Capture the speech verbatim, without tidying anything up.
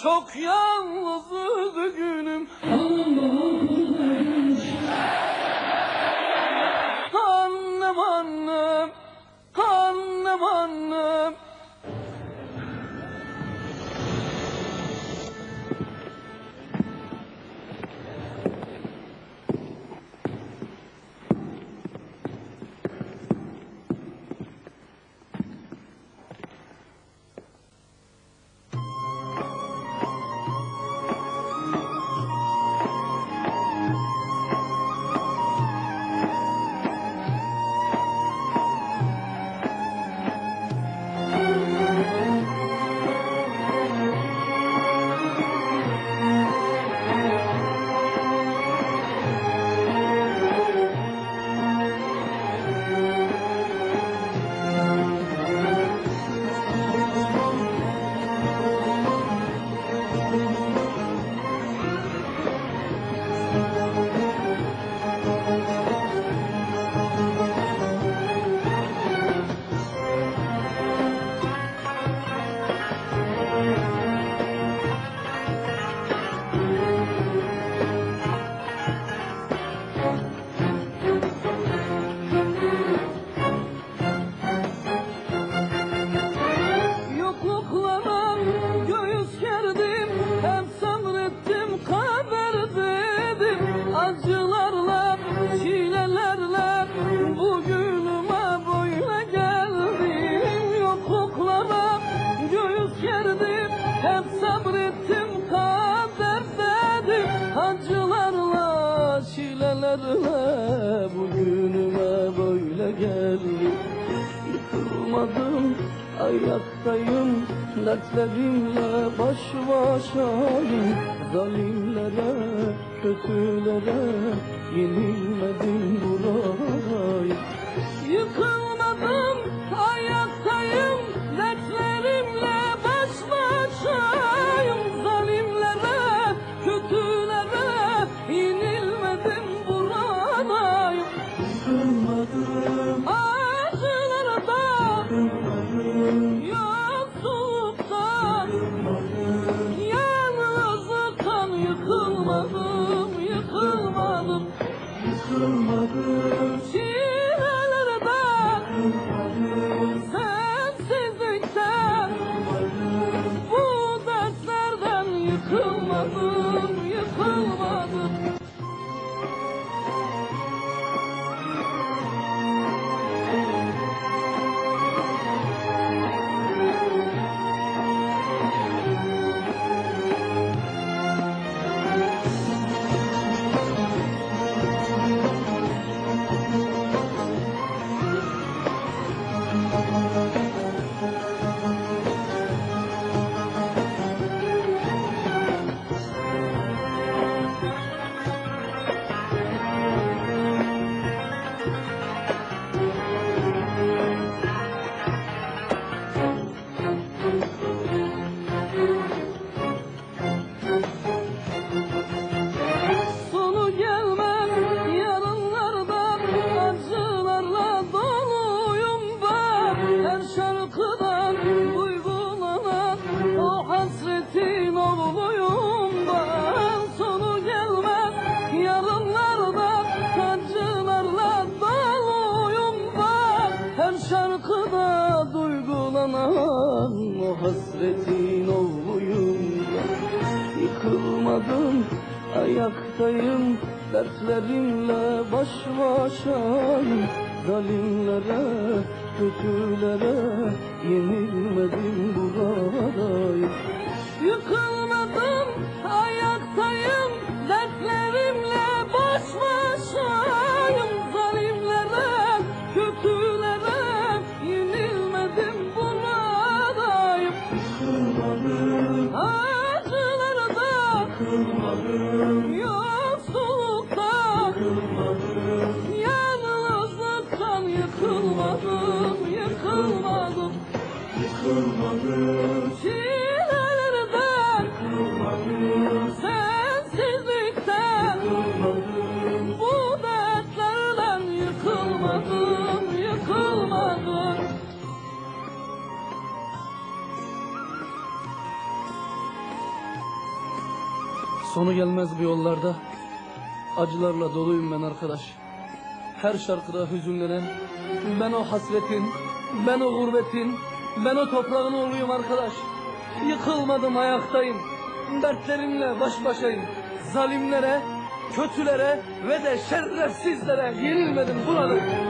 çok yalnız üzgünüm. Annem annem, annem annem. Acılarla, çilelerle bugünüme böyle geldim. Yokluklara göğüs gerdim, hep sabrettim kader dedim. Acılarla, çilelerle bugünüme böyle geldim. Yıkılmadım, ayaktayım, dertlerimle baş başayım. Zalimlere, kötülere yenilmedim buradayım. Yıkılmadım, ayaktayım, dertlerimle baş başayım. Zalimlere, kötülere yenilmedim buradayım. Yıkılmadım, acılarda, yıkılmadım, yoksullukta, yıkılmadım, yalnızlıktan yıkılmadım, yıkılmadım, yıkılmadım, çilelerden, yıkılmadım, sensizlikten, yıkılmadım, bu dertlerden yıkılmadım, yıkılmadım. Sonu gelmez yarınlardan, acılarla doluyum ben. Her şarkıdan duygulanan o hasretin oğluyum ben. Sonu gelmez yarınlardan, acılarla doluyum ben. Her şarkıda duygulanan o hasretin oğluyum ben. Yıkılmadım, ayaktayım, dertlerimle baş başayım. Zalimlere, kötülere yenilmedim buradayım. Yıkılmadım, ayaktayım, dertlerimle baş başayım. Zalimlere, kötülere yenilmedim buradayım. Yıkılmadım, acılarda, yıkılmadım, yoksullukta, yıkılmadım, yalnızlıktan yıkılmadım, yıkılmadım, yıkılmadım, çilelerden, yıkılmadım, sensizlikten, yıkılmadım, bu dertlerden yıkılmadım, yıkılmadım. Sonu gelmez bu yollarda. Acılarla doluyum ben arkadaş. Her şarkıda hüzünlenen, ben o hasretin, ben o gurbetin, ben o toprağın oğluyum arkadaş. Yıkılmadım, ayaktayım. Dertlerimle baş başayım. Zalimlere, kötülere ve de şerefsizlere yenilmedim, buladım.